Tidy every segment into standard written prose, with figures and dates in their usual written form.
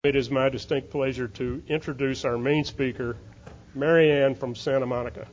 It is my distinct pleasure to introduce our main speaker, Mary Ann from Santa Monica.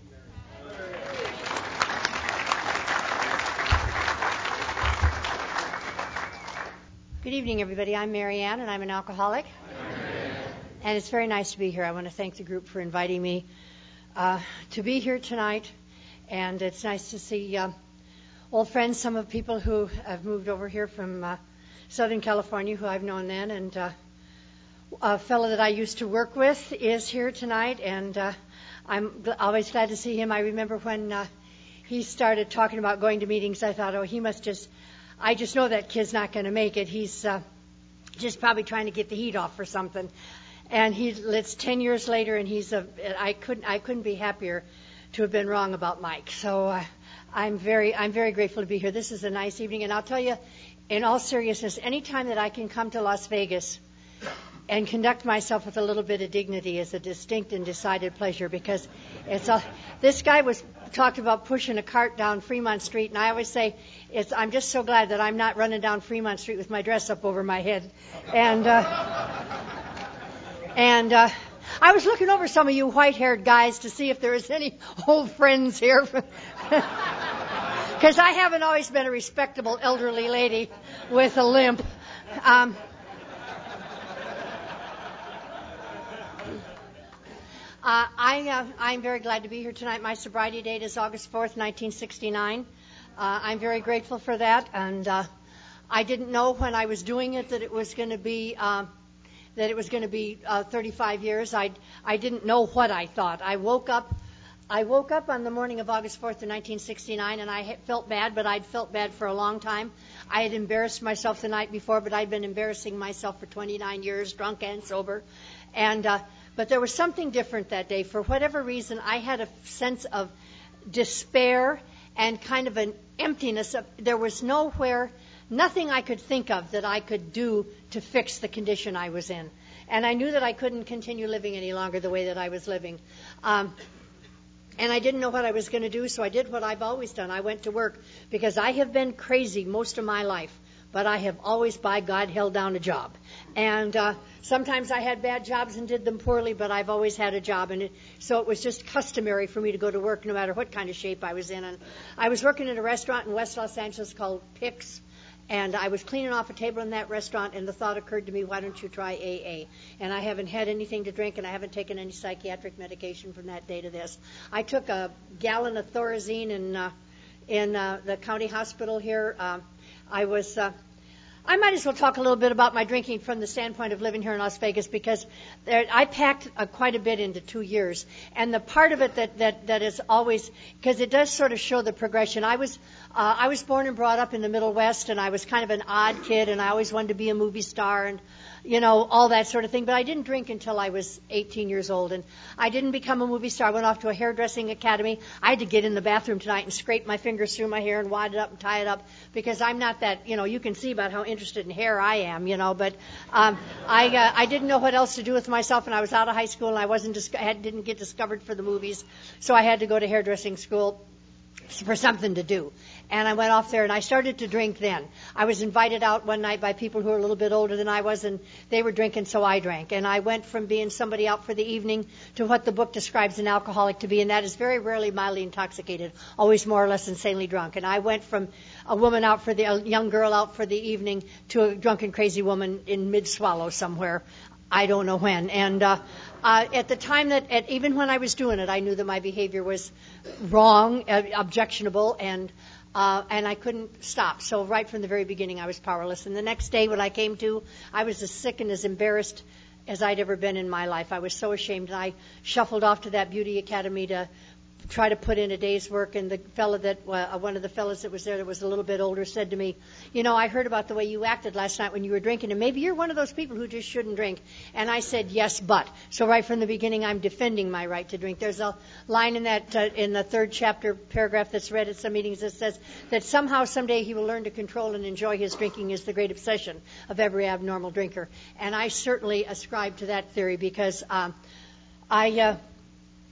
Good evening, everybody. I'm Mary Ann, and I'm an alcoholic. And it's very nice to be here. I want to thank the group for inviting me to be here tonight. And it's nice to see old friends, some of people who have moved over here from Southern California, who I've known then, and a fellow that I used to work with is here tonight, and I'm always glad to see him. I remember when he started talking about going to meetings, I thought, I just know that kid's not going to make it. He's just probably trying to get the heat off or something. And it's 10 years later, and I couldn't be happier to have been wrong about Mike. So I'm very grateful to be here. This is a nice evening, and I'll tell you, in all seriousness, any time that I can come to Las Vegas and conduct myself with a little bit of dignity is a distinct and decided pleasure, because this guy talked about pushing a cart down Fremont Street, and I always say I'm just so glad that I'm not running down Fremont Street with my dress up over my head. And I was looking over some of you white-haired guys to see if there was any old friends here, because I haven't always been a respectable elderly lady with a limp. I'm very glad to be here tonight. My sobriety date is August 4th, 1969. I'm very grateful for that, and I didn't know when I was doing it that it was going to be 35 years. I didn't know what I thought. I woke up on the morning of August 4th, 1969, and I felt bad, but I'd felt bad for a long time. I had embarrassed myself the night before, but I'd been embarrassing myself for 29 years, drunk and sober, but there was something different that day. For whatever reason, I had a sense of despair and kind of an emptiness. There was nothing I could think of that I could do to fix the condition I was in. And I knew that I couldn't continue living any longer the way that I was living. And I didn't know what I was going to do, so I did what I've always done. I went to work, because I have been crazy most of my life, but I have always, by God, held down a job. And sometimes I had bad jobs and did them poorly, but I've always had a job. And so it was just customary for me to go to work no matter what kind of shape I was in. And I was working at a restaurant in West Los Angeles called Pix, and I was cleaning off a table in that restaurant, and the thought occurred to me, why don't you try AA? And I haven't had anything to drink, and I haven't taken any psychiatric medication from that day to this. I took a gallon of Thorazine in the county hospital here. I might as well talk a little bit about my drinking from the standpoint of living here in Las Vegas, because I packed quite a bit into 2 years. And the part of it that is always, because it does sort of show the progression. I was born and brought up in the Middle West, and I was kind of an odd kid, and I always wanted to be a movie star and, all that sort of thing. But I didn't drink until I was 18 years old, and I didn't become a movie star. I went off to a hairdressing academy. I had to get in the bathroom tonight and scrape my fingers through my hair and wad it up and tie it up, because I'm not that, you can see about how interested in hair I am, but I didn't know what else to do with myself, and I was out of high school, and I didn't get discovered for the movies, so I had to go to hairdressing school for something to do. And I went off there, and I started to drink then. I was invited out one night by people who were a little bit older than I was, and they were drinking, so I drank. And I went from being somebody out for the evening to what the book describes an alcoholic to be, and that is very rarely mildly intoxicated, always more or less insanely drunk. And I went from a young girl out for the evening to a drunken, crazy woman in mid-swallow somewhere. I don't know when. And at the time even when I was doing it, I knew that my behavior was wrong, objectionable, and I couldn't stop. So right from the very beginning, I was powerless. And the next day when I came to, I was as sick and as embarrassed as I'd ever been in my life. I was so ashamed. And I shuffled off to that beauty academy to try to put in a day's work, and one of the fellows that was there that was a little bit older said to me, I heard about the way you acted last night when you were drinking, and maybe you're one of those people who just shouldn't drink. And I said, yes, but. So right from the beginning, I'm defending my right to drink. There's a line in the third chapter paragraph that's read at some meetings that says that somehow, someday, he will learn to control and enjoy his drinking is the great obsession of every abnormal drinker. And I certainly ascribe to that theory, because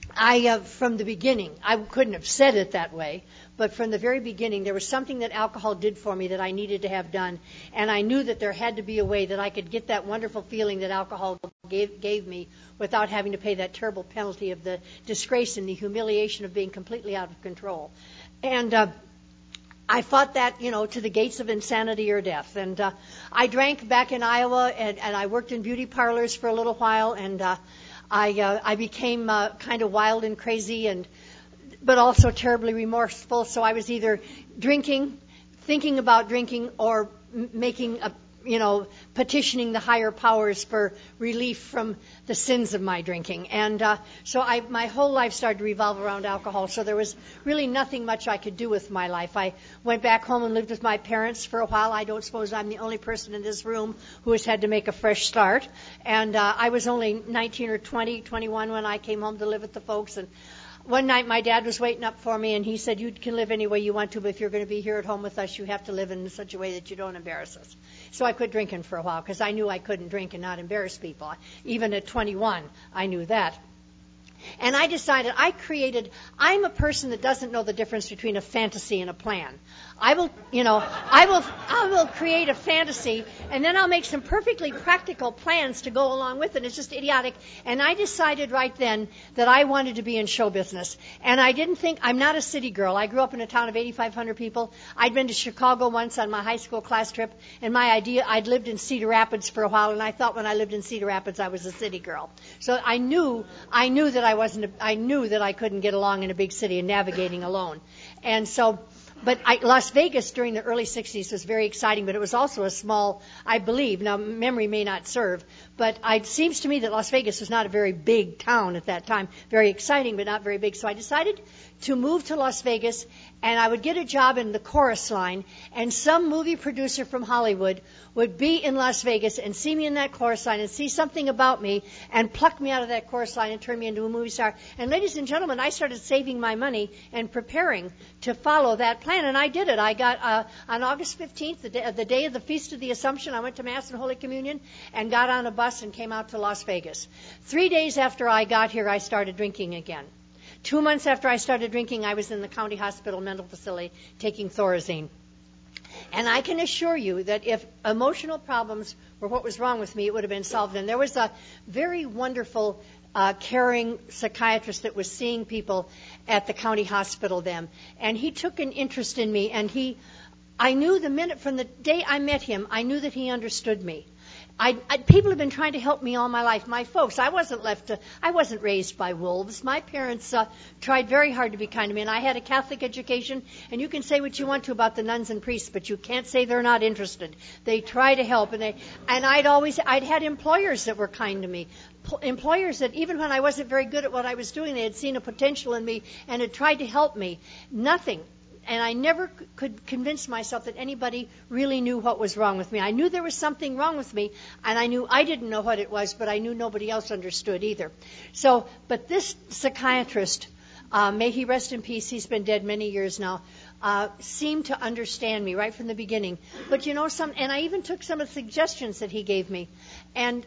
From the beginning, I couldn't have said it that way, but from the very beginning, there was something that alcohol did for me that I needed to have done, and I knew that there had to be a way that I could get that wonderful feeling that alcohol gave me without having to pay that terrible penalty of the disgrace and the humiliation of being completely out of control. And I fought that, to the gates of insanity or death. And I drank back in Iowa, and I worked in beauty parlors for a little while, and I became kind of wild and crazy, but also terribly remorseful. So I was either drinking, thinking about drinking, or making petitioning the higher powers for relief from the sins of my drinking. And so my whole life started to revolve around alcohol. So there was really nothing much I could do with my life. I went back home and lived with my parents for a while. I don't suppose I'm the only person in this room who has had to make a fresh start. And I was only 19 or 21 when I came home to live with the folks. And one night my dad was waiting up for me, and he said, "You can live any way you want to, but if you're going to be here at home with us, you have to live in such a way that you don't embarrass us." So I quit drinking for a while because I knew I couldn't drink and not embarrass people. Even at 21, I knew that. And I decided I'm a person that doesn't know the difference between a fantasy and a plan. I will create a fantasy, and then I'll make some perfectly practical plans to go along with it. It's just idiotic. And I decided right then that I wanted to be in show business. And I'm not a city girl. I grew up in a town of 8,500 people. I'd been to Chicago once on my high school class trip, and I'd lived in Cedar Rapids for a while, and I thought when I lived in Cedar Rapids I was a city girl. So I knew that I knew that I couldn't get along in a big city and navigating alone. And so, Las Vegas during the early 60s was very exciting, but it was also a small, I believe, now memory may not serve, but it seems to me that Las Vegas was not a very big town at that time. Very exciting, but not very big. So I decided to move to Las Vegas, and I would get a job in the chorus line, and some movie producer from Hollywood would be in Las Vegas and see me in that chorus line and see something about me and pluck me out of that chorus line and turn me into a movie star. And ladies and gentlemen, I started saving my money and preparing to follow that plan, and I did it. I got on August 15th, the day of the Feast of the Assumption, I went to Mass and Holy Communion and got on a bus and came out to Las Vegas. 3 days after I got here, I started drinking again. 2 months after I started drinking, I was in the county hospital mental facility taking Thorazine. And I can assure you that if emotional problems were what was wrong with me, it would have been solved. And there was a very wonderful, caring psychiatrist that was seeing people at the county hospital then. And he took an interest in me, and I knew from the day I met him, I knew that he understood me. People have been trying to help me all my life. My folks, I wasn't raised by wolves. My parents tried very hard to be kind to me, and I had a Catholic education, and you can say what you want to about the nuns and priests, but you can't say they're not interested. They try to help, and I'd had employers that were kind to me. Employers that even when I wasn't very good at what I was doing, they had seen a potential in me and had tried to help me. Nothing. And I never could convince myself that anybody really knew what was wrong with me. I knew there was something wrong with me, and I knew I didn't know what it was, but I knew nobody else understood either. But this psychiatrist, may he rest in peace, he's been dead many years now, seemed to understand me right from the beginning. But and I even took some of the suggestions that he gave me. And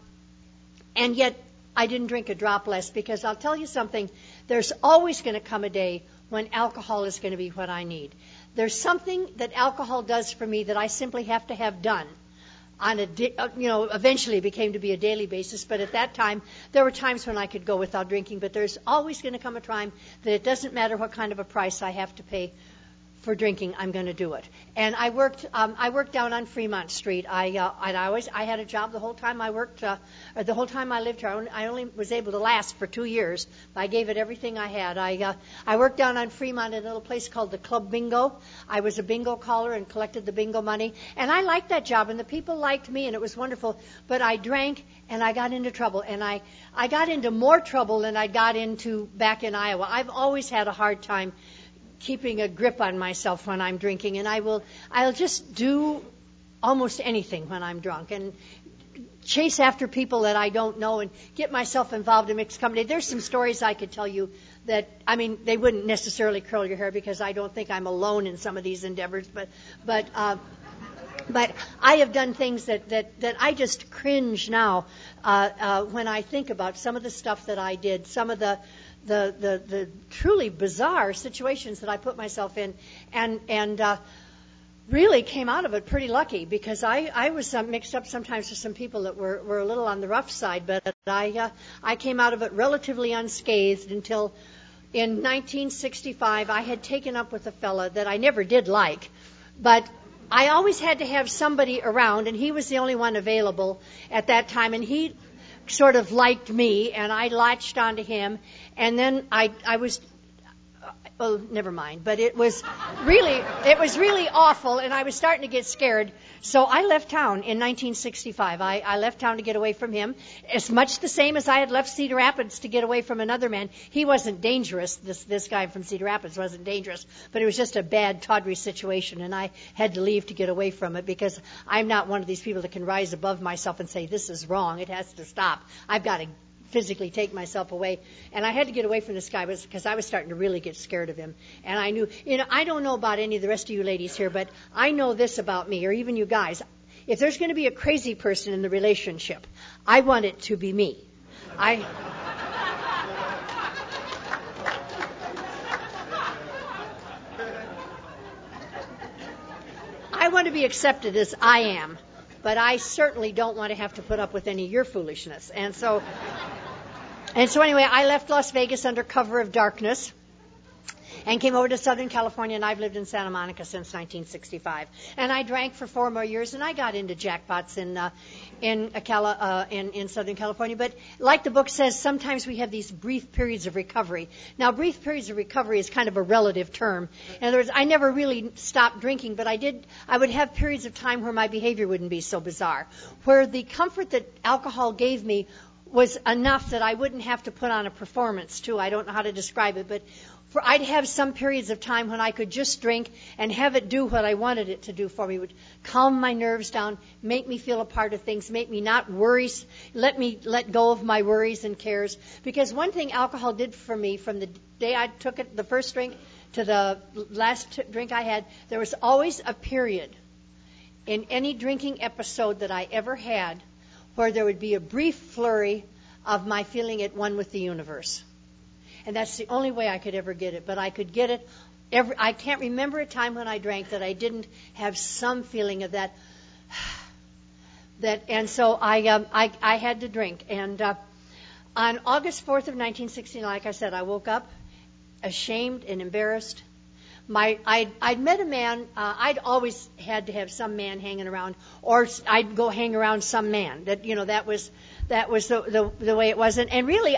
yet I didn't drink a drop less, because I'll tell you something, there's always going to come a day when alcohol is going to be what I need. There's something that alcohol does for me that I simply have to have done on eventually it became to be a daily basis, but at that time, there were times when I could go without drinking, but there's always going to come a time that it doesn't matter what kind of a price I have to pay for drinking, I'm going to do it. And I worked down on Fremont Street. I had a job the whole time I worked, the whole time I lived here. I only was able to last for 2 years. I gave it everything I had. I worked down on Fremont in a little place called the Club Bingo. I was a bingo caller and collected the bingo money. And I liked that job, and the people liked me, and it was wonderful. But I drank, and I got into trouble. And I got into more trouble than I got into back in Iowa. I've always had a hard time keeping a grip on myself when I'm drinking, and I'll just do almost anything when I'm drunk and chase after people that I don't know and get myself involved in mixed company. There's some stories I could tell you that, they wouldn't necessarily curl your hair, because I don't think I'm alone in some of these endeavors, but I have done things that I just cringe now when I think about some of the stuff that I did, some of the the truly bizarre situations that I put myself in, and really came out of it pretty lucky, because I was mixed up sometimes with some people that were a little on the rough side, but I came out of it relatively unscathed until in 1965 I had taken up with a fella that I never did like, but I always had to have somebody around, and he was the only one available at that time, and he sort of liked me, and I latched onto him, and then I was, oh, never mind, but it was really awful, and I was starting to get scared, so I left town in 1965. I left town to get away from him, as much the same as I had left Cedar Rapids to get away from another man. He wasn't dangerous, this guy from Cedar Rapids wasn't dangerous, but it was just a bad, tawdry situation, and I had to leave to get away from it, because I'm not one of these people that can rise above myself and say, this is wrong, it has to stop. I've got to physically take myself away, and I had to get away from this guy because I was starting to really get scared of him. And I knew, I don't know about any of the rest of you ladies here, but I know this about me, or even you guys. If there's going to be a crazy person in the relationship, I want it to be me. I want to be accepted as I am, but I certainly don't want to have to put up with any of your foolishness. And so anyway, I left Las Vegas under cover of darkness and came over to Southern California, and I've lived in Santa Monica since 1965. And I drank for 4 more years, and I got into jackpots in Southern California. But like the book says, sometimes we have these brief periods of recovery. Now, brief periods of recovery is kind of a relative term. In other words, I never really stopped drinking, but I would have periods of time where my behavior wouldn't be so bizarre, where the comfort that alcohol gave me was enough that I wouldn't have to put on a performance, too. I don't know how to describe it, but I'd have some periods of time when I could just drink and have it do what I wanted it to do for me. It would calm my nerves down, make me feel a part of things, make me not worry, let me let go of my worries and cares. Because one thing alcohol did for me from the day I took it, the first drink, to the last drink I had, there was always a period in any drinking episode that I ever had where there would be a brief flurry of my feeling at one with the universe. And that's the only way I could ever get it. But I could get it I can't remember a time when I drank that I didn't have some feeling of that. And so I had to drink. And on August 4th of 1969, like I said, I woke up ashamed and embarrassed. I'd met a man. I'd always had to have some man hanging around, or I'd go hang around some man. That was the way it was. And really,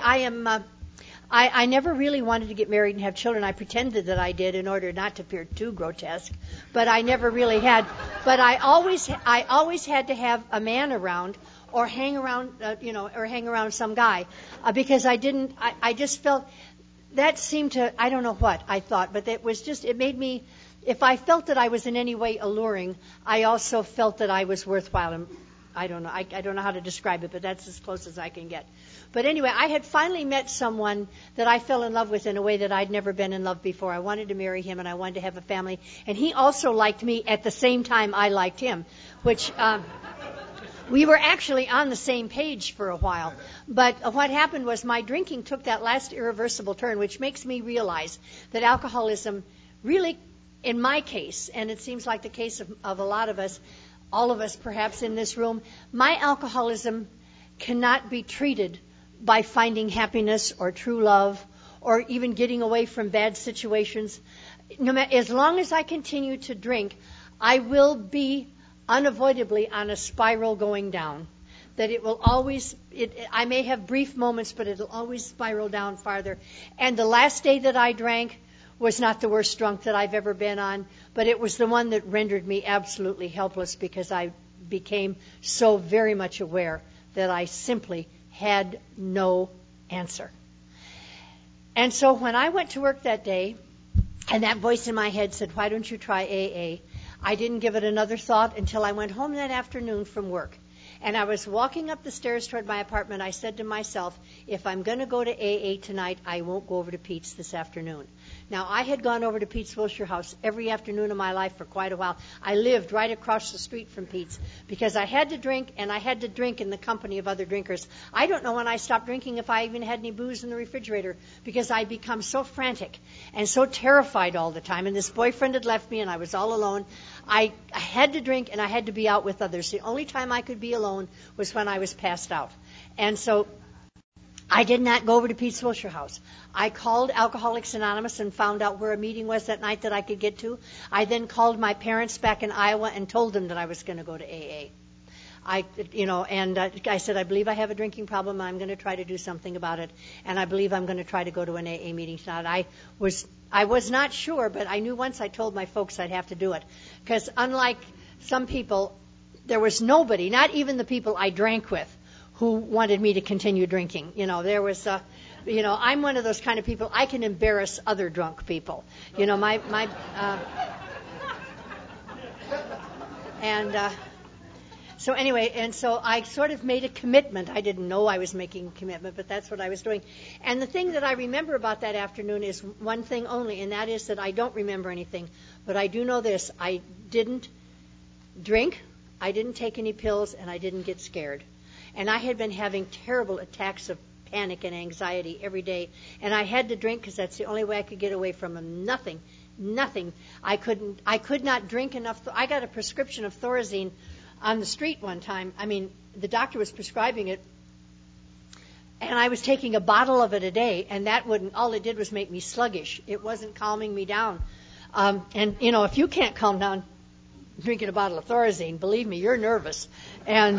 I never really wanted to get married and have children. I pretended that I did in order not to appear too grotesque, but I never really had. But I always had to have a man around, or hang around, or hang around some guy, because I just felt. That seemed to, I don't know what I thought, but it made me, if I felt that I was in any way alluring, I also felt that I was worthwhile. And I don't know. I don't know how to describe it, but that's as close as I can get. But anyway, I had finally met someone that I fell in love with in a way that I'd never been in love before. I wanted to marry him, and I wanted to have a family. And he also liked me at the same time I liked him, which... we were actually on the same page for a while. But what happened was my drinking took that last irreversible turn, which makes me realize that alcoholism really, in my case, and it seems like the case of a lot of us, all of us perhaps in this room, my alcoholism cannot be treated by finding happiness or true love or even getting away from bad situations. As long as I continue to drink, I will be unavoidably on a spiral going down. That it will always, I may have brief moments, but it'll always spiral down farther. And the last day that I drank was not the worst drunk that I've ever been on, but it was the one that rendered me absolutely helpless, because I became so very much aware that I simply had no answer. And so when I went to work that day, and that voice in my head said, "Why don't you try AA?" I didn't give it another thought until I went home that afternoon from work. And I was walking up the stairs toward my apartment. I said to myself, if I'm going to go to AA tonight, I won't go over to Pete's this afternoon. Now, I had gone over to Pete's Wilshire House every afternoon of my life for quite a while. I lived right across the street from Pete's because I had to drink, and I had to drink in the company of other drinkers. I don't know when I stopped drinking if I even had any booze in the refrigerator because I'd become so frantic and so terrified all the time. And this boyfriend had left me, and I was all alone. I had to drink, and I had to be out with others. The only time I could be alone was when I was passed out. And so I did not go over to Pete's Wilshire House. I called Alcoholics Anonymous and found out where a meeting was that night that I could get to. I then called my parents back in Iowa and told them that I was going to go to AA. I said, I believe I have a drinking problem. I'm going to try to do something about it, and I believe I'm going to try to go to an AA meeting tonight. I was not sure, but I knew once I told my folks I'd have to do it, because unlike some people, there was nobody, not even the people I drank with, who wanted me to continue drinking. There was, I'm one of those kind of people. I can embarrass other drunk people. So anyway, and so I sort of made a commitment. I didn't know I was making a commitment, but that's what I was doing. And the thing that I remember about that afternoon is one thing only, and that is that I don't remember anything. But I do know this. I didn't drink, I didn't take any pills, and I didn't get scared. And I had been having terrible attacks of panic and anxiety every day. And I had to drink because that's the only way I could get away from them. Nothing. I could not drink enough. I got a prescription of Thorazine on the street one time. I mean, the doctor was prescribing it, and I was taking a bottle of it a day, and all it did was make me sluggish. It wasn't calming me down. And if you can't calm down drinking a bottle of Thorazine, believe me, you're nervous. And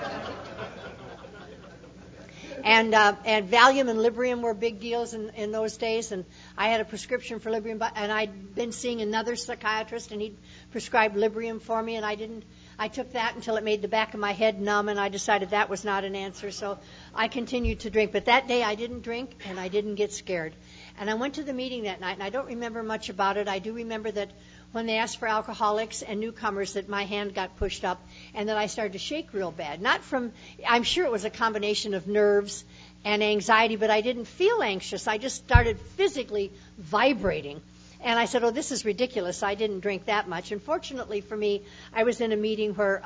Valium and Librium were big deals in those days, and I had a prescription for Librium, and I'd been seeing another psychiatrist, and he'd prescribed Librium for me, and I took that until it made the back of my head numb, and I decided that was not an answer, so I continued to drink. But that day I didn't drink, and I didn't get scared. And I went to the meeting that night, and I don't remember much about it. I do remember that when they asked for alcoholics and newcomers, that my hand got pushed up, and that I started to shake real bad. I'm sure it was a combination of nerves and anxiety, but I didn't feel anxious. I just started physically vibrating. And I said, this is ridiculous. I didn't drink that much. And fortunately for me, I was in a meeting where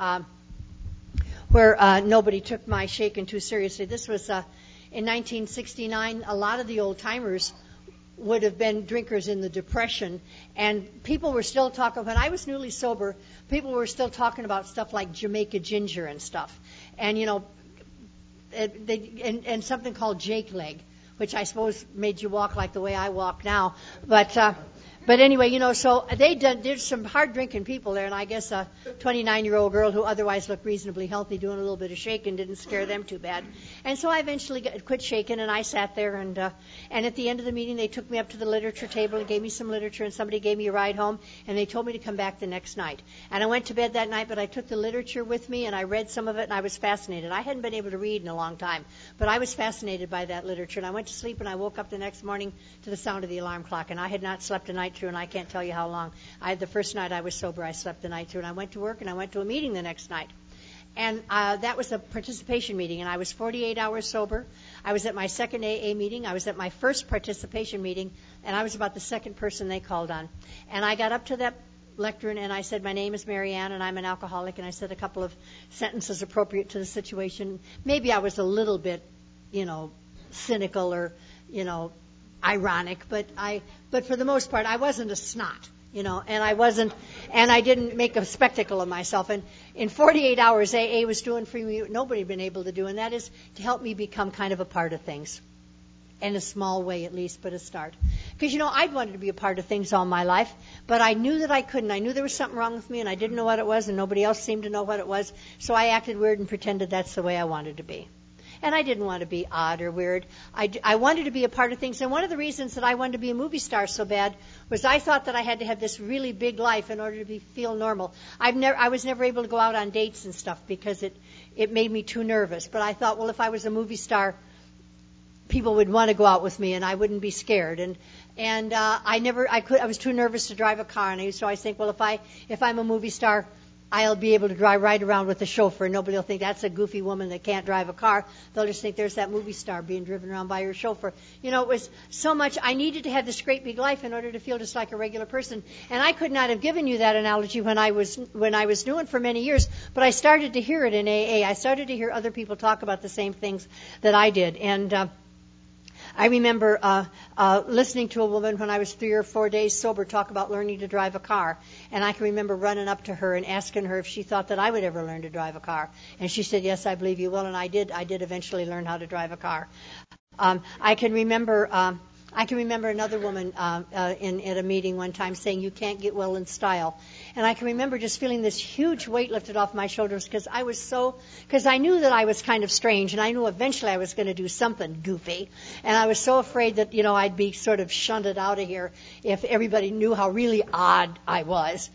nobody took my shaking too seriously. This was in 1969. A lot of the old-timers would have been drinkers in the Depression, and people were still talking. When I was newly sober, people were still talking about stuff like Jamaica ginger and stuff. And, and something called Jake leg, which I suppose made you walk like the way I walk now. But anyway, so there's some hard drinking people there, and I guess a 29-year-old girl who otherwise looked reasonably healthy doing a little bit of shaking didn't scare them too bad. And so I eventually quit shaking, and I sat there, and at the end of the meeting they took me up to the literature table and gave me some literature, and somebody gave me a ride home, and they told me to come back the next night. And I went to bed that night, but I took the literature with me, and I read some of it, and I was fascinated. I hadn't been able to read in a long time, but I was fascinated by that literature. And I went to sleep, and I woke up the next morning to the sound of the alarm clock, and I had not slept a night through, and I can't tell you how long. The first night I was sober, I slept the night through, and I went to work, and I went to a meeting the next night. And that was a participation meeting, and I was 48 hours sober. I was at my second AA meeting. I was at my first participation meeting, and I was about the second person they called on. And I got up to that lectern, and I said, my name is Mary Ann, and I'm an alcoholic, and I said a couple of sentences appropriate to the situation. Maybe I was a little bit, cynical or, ironic, but for the most part, I wasn't a snot, and I didn't make a spectacle of myself. And in 48 hours, AA was doing for me what nobody had been able to do, and that is to help me become kind of a part of things. In a small way, at least, but a start. Because, I'd wanted to be a part of things all my life, but I knew that I couldn't. I knew there was something wrong with me, and I didn't know what it was, and nobody else seemed to know what it was, so I acted weird and pretended that's the way I wanted to be. And I didn't want to be odd or weird. I wanted to be a part of things. And one of the reasons that I wanted to be a movie star so bad was I thought that I had to have this really big life in order to feel normal. I was never able to go out on dates and stuff because it made me too nervous. But I thought, well, if I was a movie star, people would want to go out with me and I wouldn't be scared. And I was too nervous to drive a car. And so I think, well, if I'm a movie star, I'll be able to drive right around with the chauffeur. Nobody will think that's a goofy woman that can't drive a car. They'll just think there's that movie star being driven around by her chauffeur. It was so much. I needed to have this great big life in order to feel just like a regular person. And I could not have given you that analogy when I was new and for many years, but I started to hear it in AA. I started to hear other people talk about the same things that I did. And I remember listening to a woman when I was 3 or 4 days sober talk about learning to drive a car. And I can remember running up to her and asking her if she thought that I would ever learn to drive a car. And she said, yes, I believe you will. And I did. I did eventually learn how to drive a car. I can remember another woman at a meeting one time saying, you can't get well in style. And I can remember just feeling this huge weight lifted off my shoulders because I knew that I was kind of strange, and I knew eventually I was going to do something goofy. And I was so afraid that, I'd be sort of shunted out of here if everybody knew how really odd I was.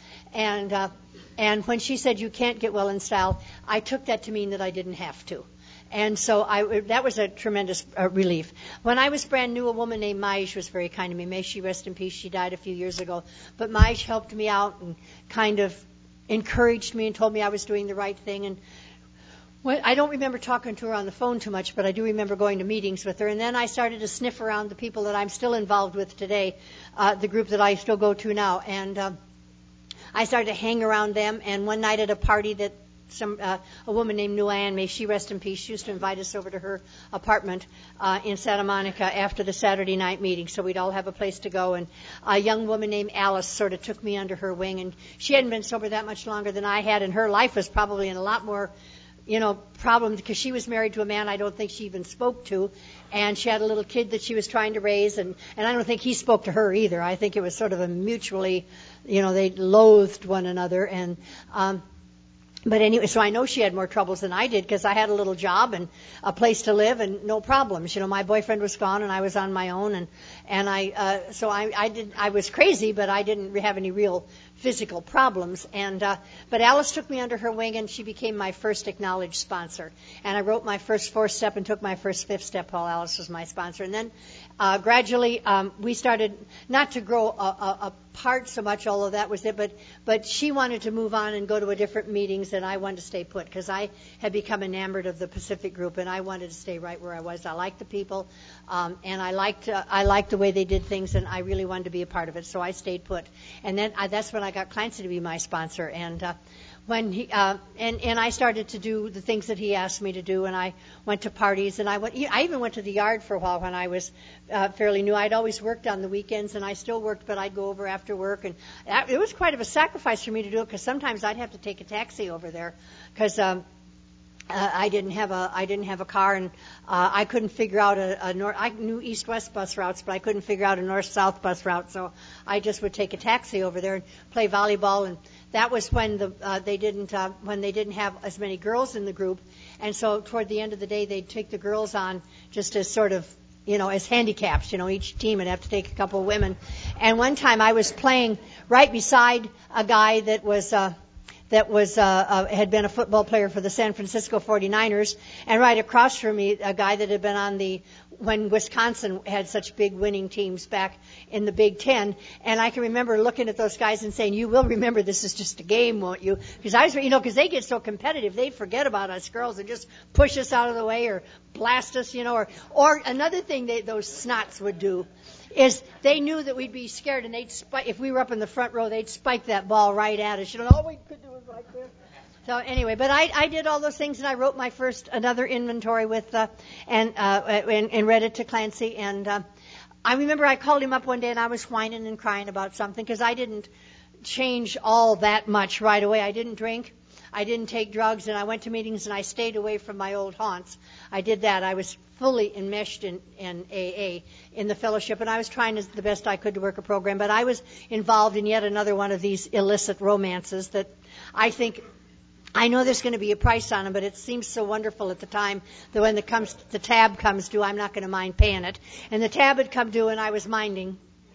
And when she said, you can't get well in style, I took that to mean that I didn't have to. And so that was a tremendous relief. When I was brand new, a woman named Maj was very kind to me. May she rest in peace. She died a few years ago. But Maj helped me out and kind of encouraged me and told me I was doing the right thing. And I don't remember talking to her on the phone too much, but I do remember going to meetings with her. And then I started to sniff around the people that I'm still involved with today, the group that I still go to now. And I started to hang around them. And one night at a party that a woman named Nuann, may she rest in peace, she used to invite us over to her apartment in Santa Monica after the Saturday night meeting, so we'd all have a place to go. And a young woman named Alice sort of took me under her wing, and she hadn't been sober that much longer than I had, and her life was probably in a lot more problem because she was married to a man I don't think she even spoke to, and she had a little kid that she was trying to raise, and I don't think he spoke to her either. I think it was sort of a mutually, they loathed one another. And but anyway, so I know she had more troubles than I did because I had a little job and a place to live and no problems. My boyfriend was gone and I was on my own, and I was crazy, but I didn't have any real physical problems. But Alice took me under her wing, and she became my first acknowledged sponsor. And I wrote my first 4th step and took my first 5th step while Alice was my sponsor. And then gradually we started not to grow apart so much, although that was it, but she wanted to move on and go to a different meetings, and I wanted to stay put because I had become enamored of the Pacific group, and I wanted to stay right where I was. I liked the people, and I liked the way they did things, and I really wanted to be a part of it, so I stayed put. And then that's when I got Clancy to be my sponsor, and when he and I started to do the things that he asked me to do, and I went to parties, and I even went to the yard for a while when I was fairly new. I'd always worked on the weekends, and I still worked, but I'd go over after work, and it was quite of a sacrifice for me to do it because sometimes I'd have to take a taxi over there because I didn't have a car, and I couldn't figure out I knew east-west bus routes, but I couldn't figure out a north-south bus route, so I just would take a taxi over there and play volleyball. And that was when they didn't have as many girls in the group, and so toward the end of the day they'd take the girls on just as sort of as handicaps. Each team would have to take a couple of women. And one time I was playing right beside a guy that had been a football player for the San Francisco 49ers, and right across from me, a guy that had been on when Wisconsin had such big winning teams back in the Big Ten. And I can remember looking at those guys and saying, you will remember this is just a game, won't you? Because they get so competitive, they forget about us girls and just push us out of the way or blast us, or another thing those snots would do is they knew that we'd be scared, and if we were up in the front row, they'd spike that ball right at us. All we could do was like this. So anyway, but I did all those things, and I wrote my first another inventory with and read it to Clancy. And I remember I called him up one day, and I was whining and crying about something because I didn't change all that much right away. I didn't drink. I didn't take drugs, and I went to meetings, and I stayed away from my old haunts. I did that. I was fully enmeshed in AA, in the fellowship, and I was trying the best I could to work a program, but I was involved in yet another one of these illicit romances that I know there's going to be a price on them, but it seems so wonderful at the time that when the tab comes due, I'm not going to mind paying it. And the tab had come due, and I was minding.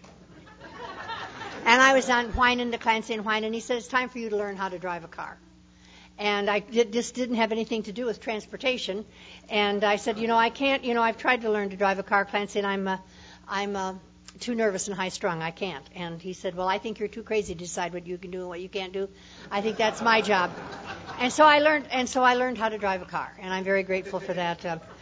And I was on whining to Clancy and whining, and he said, it's time for you to learn how to drive a car. And this didn't have anything to do with transportation. And I said, I can't, I've tried to learn to drive a car, Clancy, and too nervous and high-strung. I can't. And he said, well, I think you're too crazy to decide what you can do and what you can't do. I think that's my job. And so I learned how to drive a car, and I'm very grateful for that.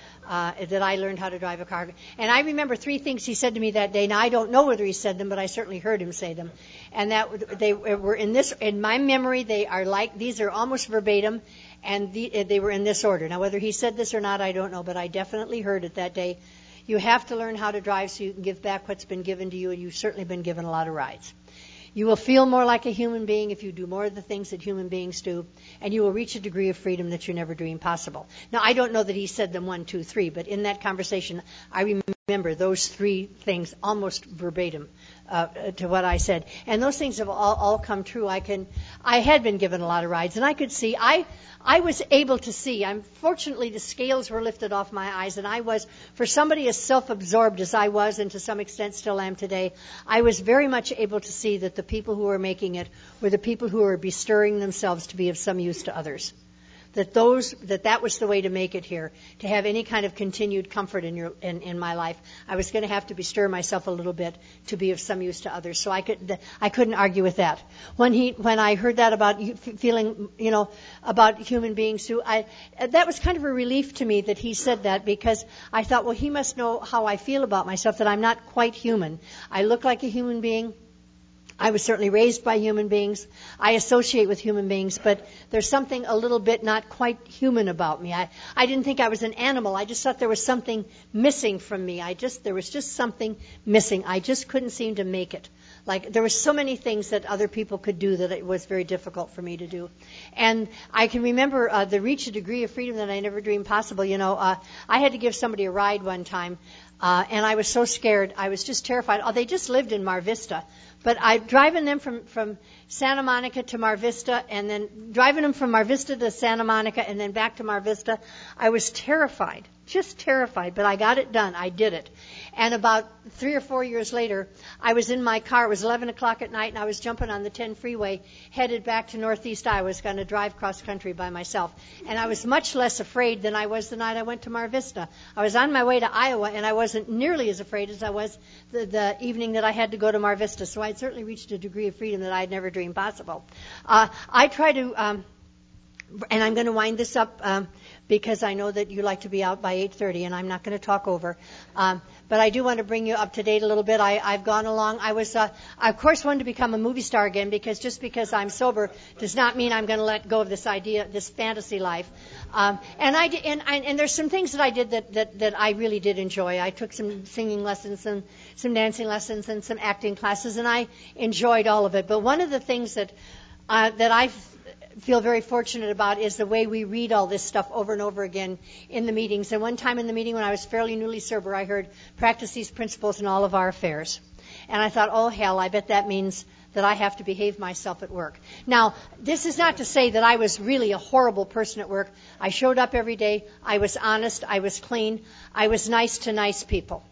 That I learned how to drive a car. And I remember 3 things he said to me that day. Now I don't know whether he said them, but I certainly heard him say them. And that they were in my memory. These are almost verbatim, and they were in this order. Now whether he said this or not, I don't know, but I definitely heard it that day. You have to learn how to drive so you can give back what's been given to you, and you've certainly been given a lot of rides. You will feel more like a human being if you do more of the things that human beings do, and you will reach a degree of freedom that you never dreamed possible. Now, I don't know that he said them 1, 2, 3, but in that conversation, I remember those 3 things almost verbatim to what I said. And those things have all come true. I had been given a lot of rides, and I could see. I was able to see. Fortunately, the scales were lifted off my eyes, and I was, for somebody as self-absorbed as I was, and to some extent still am today, I was very much able to see that the people who were making it were the people who were bestirring themselves to be of some use to others. That was the way to make it here, to have any kind of continued comfort in my life. I was going to have to bestir myself a little bit to be of some use to others. So I couldn't argue with that. When I heard that about feeling, about human beings too, that was kind of a relief to me that he said that, because I thought, well, he must know how I feel about myself, that I'm not quite human. I look like a human being. I was certainly raised by human beings. I associate with human beings, but there's something a little bit not quite human about me. I didn't think I was an animal. I just thought there was something missing from me. There was just something missing. I just couldn't seem to make it. Like, there were so many things that other people could do that it was very difficult for me to do. And I can remember reach a degree of freedom that I never dreamed possible. I had to give somebody a ride one time, and I was so scared. I was just terrified. They just lived in Mar Vista. But driving them from Santa Monica to Mar Vista, and then driving them from Mar Vista to Santa Monica, and then back to Mar Vista, I was terrified, just terrified. But I got it done. I did it. And about 3 or 4 years later, I was in my car. It was 11 o'clock at night, and I was jumping on the 10 freeway, headed back to Northeast Iowa. I was going to drive cross country by myself. And I was much less afraid than I was the night I went to Mar Vista. I was on my way to Iowa, and I wasn't nearly as afraid as I was the evening that I had to go to Mar Vista. So I'd certainly reached a degree of freedom that I had never dreamed possible. I try to, and I'm going to wind this up because I know that you like to be out by 8:30, and I'm not going to talk over. But I do want to bring you up to date a little bit. I've gone along. I of course, wanted to become a movie star again, because just because I'm sober does not mean I'm going to let go of this idea, this fantasy life. And there's some things that I did that I really did enjoy. I took some singing lessons and some dancing lessons and some acting classes, and I enjoyed all of it. But one of the things that I feel very fortunate about is the way we read all this stuff over and over again in the meetings. And one time in the meeting when I was fairly newly sober, I heard, practice these principles in all of our affairs. And I thought, oh, hell, I bet that means that I have to behave myself at work. Now, this is not to say that I was really a horrible person at work. I showed up every day. I was honest. I was clean. I was nice to nice people.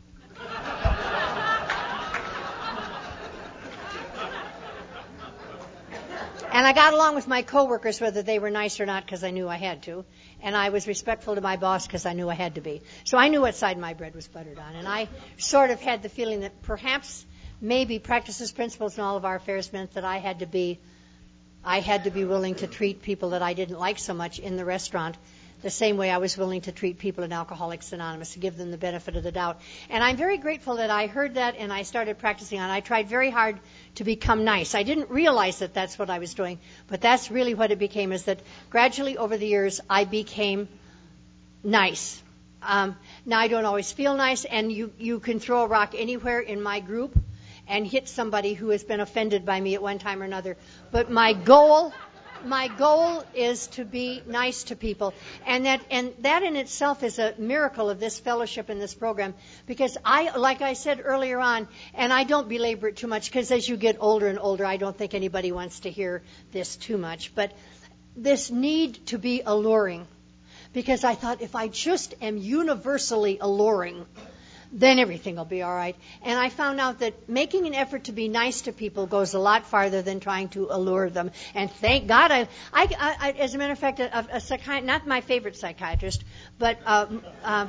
And I got along with my coworkers, whether they were nice or not, because I knew I had to. And I was respectful to my boss because I knew I had to be. So I knew what side my bread was buttered on. And I sort of had the feeling that perhaps, maybe, practices principles in all of our affairs meant that I had to be willing to treat people that I didn't like so much in the restaurant the same way I was willing to treat people in Alcoholics Anonymous, to give them the benefit of the doubt. And I'm very grateful that I heard that and I started practicing on it. I tried very hard to become nice. I didn't realize that that's what I was doing, but that's really what it became, is that gradually over the years I became nice. Now I don't always feel nice, and you can throw a rock anywhere in my group and hit somebody who has been offended by me at one time or another. But my goal is to be nice to people, and that in itself is a miracle of this fellowship and this program, because like I said earlier on, and I don't belabor it too much, because as you get older and older, I don't think anybody wants to hear this too much, but this need to be alluring, because I thought, if I just am universally alluring, then everything will be all right. And I found out that making an effort to be nice to people goes a lot farther than trying to allure them. And thank God, I as a matter of fact, a psychiatrist, not my favorite psychiatrist, but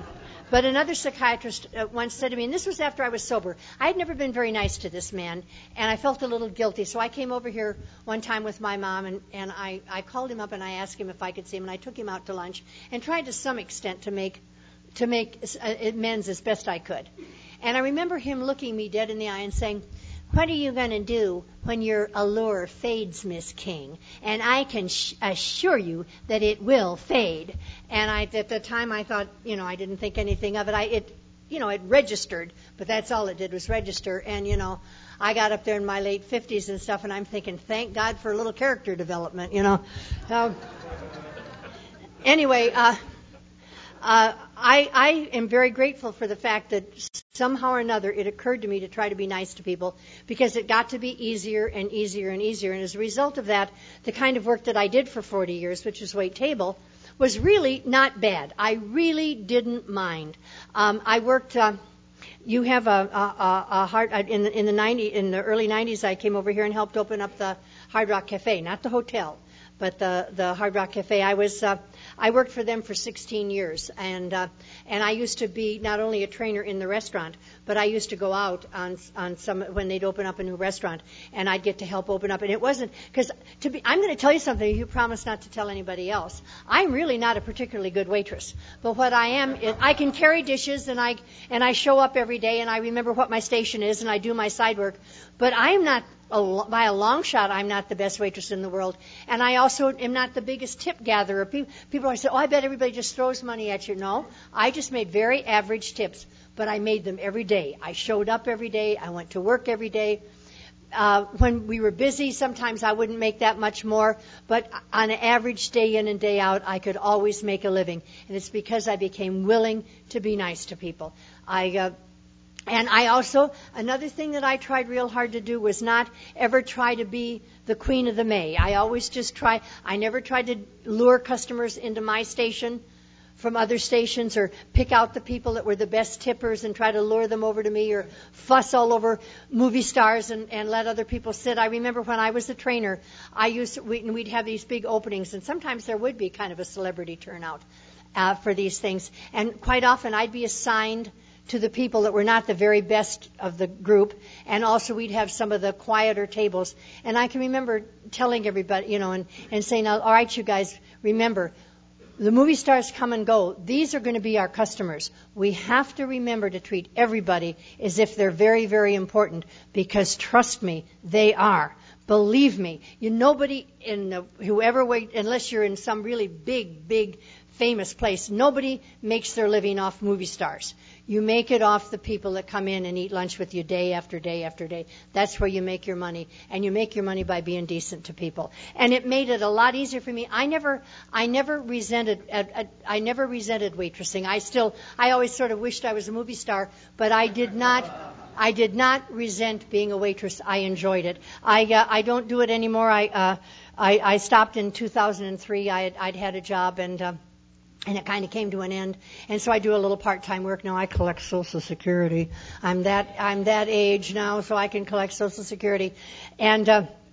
But another psychiatrist once said to me, and this was after I was sober, I had never been very nice to this man, and I felt a little guilty. So I came over here one time with my mom, and I called him up and I asked him if I could see him, and I took him out to lunch and tried to some extent to make amends as best I could. And I remember him looking me dead in the eye and saying, "What are you going to do when your allure fades, Miss King? And I can assure you that it will fade." And at the time, I thought, I didn't think anything of it. It registered, but that's all it did was register. And, I got up there in my late 50s and stuff, and I'm thinking, thank God for a little character development, Anyway, I am very grateful for the fact that somehow or another it occurred to me to try to be nice to people, because it got to be easier and easier and easier. And as a result of that, the kind of work that I did for 40 years, which is wait table, was really not bad. I really didn't mind. I worked. You have a hard in the early 90s. I came over here and helped open up the Hard Rock Cafe, not the hotel, but the Hard Rock Cafe. I worked for them for 16 years, and I used to be not only a trainer in the restaurant, but I used to go out on some when they'd open up a new restaurant, and I'd get to help open up. And it wasn't because I'm going to tell you something. You promise not to tell anybody else. I'm really not a particularly good waitress, but what I am is I can carry dishes, and I show up every day, and I remember what my station is, and I do my side work. But I am not. By a long shot, I'm not the best waitress in the world. And I also am not the biggest tip gatherer. People always say, I bet everybody just throws money at you. No, I just made very average tips, but I made them every day. I showed up every day. I went to work every day. When we were busy, sometimes I wouldn't make that much more, but on an average day in and day out, I could always make a living. And it's because I became willing to be nice to people. And I also, another thing that I tried real hard to do was not ever try to be the queen of the May. I never tried to lure customers into my station from other stations, or pick out the people that were the best tippers and try to lure them over to me, or fuss all over movie stars and let other people sit. I remember when I was a trainer, we'd have these big openings, and sometimes there would be kind of a celebrity turnout for these things. And quite often I'd be assigned to the people that were not the very best of the group, and also we'd have some of the quieter tables. And I can remember telling everybody, and saying, all right, you guys, remember, the movie stars come and go. These are going to be our customers. We have to remember to treat everybody as if they're very, very important, because trust me, they are. Believe me, nobody unless you're in some really big, famous place, nobody makes their living off movie stars. You make it off the people that come in and eat lunch with you day after day after day. That's where you make your money, and you make your money by being decent to people. And it made it a lot easier for me. I never resented waitressing. I always sort of wished I was a movie star, but I did not resent being a waitress. I enjoyed it. I don't do it anymore. I stopped in 2003. I'd had a job, and it kind of came to an end. And so I do a little part-time work now. I collect Social Security. I'm that age now, so I can collect Social Security. And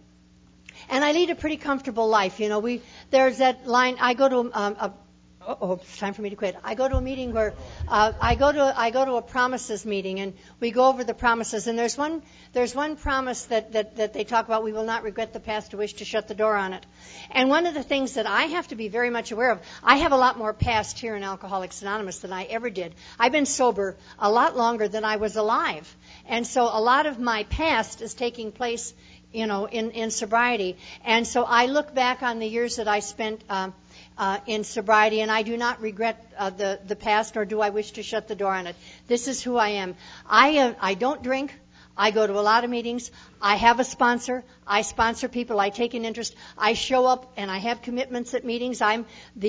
I lead a pretty comfortable life. There's that line. I go to it's time for me to quit. I go to a meeting where I go to a promises meeting, and we go over the promises. And there's one promise that they talk about: we will not regret the past or wish to shut the door on it. And one of the things that I have to be very much aware of, I have a lot more past here in Alcoholics Anonymous than I ever did. I've been sober a lot longer than I was alive, and so a lot of my past is taking place, in sobriety. And so I look back on the years that I spent in sobriety, and I do not regret the past, nor do I wish to shut the door on it. This is who I am. I don't drink. I go to a lot of meetings. I have a sponsor. I sponsor people. I take an interest. I show up, and I have commitments at meetings. I'm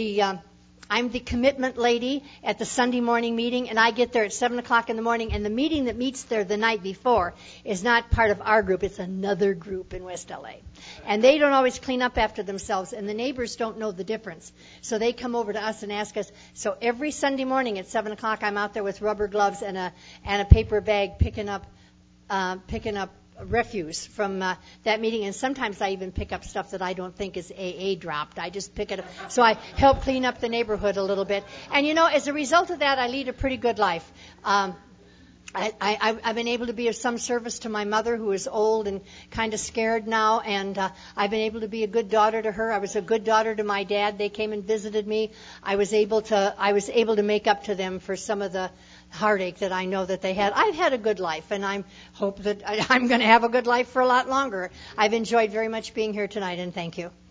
the commitment lady at the Sunday morning meeting, and I get there at 7 o'clock in the morning, and the meeting that meets there the night before is not part of our group. It's another group in West L.A. And they don't always clean up after themselves, and the neighbors don't know the difference. So they come over to us and ask us. So every Sunday morning at 7 o'clock, I'm out there with rubber gloves and a paper bag picking up refuse from that meeting, and sometimes I even pick up stuff that I don't think is AA dropped. I just pick it up. So I help clean up the neighborhood a little bit. And, as a result of that, I lead a pretty good life. I've been able to be of some service to my mother, who is old and kind of scared now, and I've been able to be a good daughter to her. I was a good daughter to my dad. They came and visited me. I was able to make up to them for some of the heartache that I know that they had. I've had a good life, and I hope that I'm going to have a good life for a lot longer. I've enjoyed very much being here tonight, and thank you.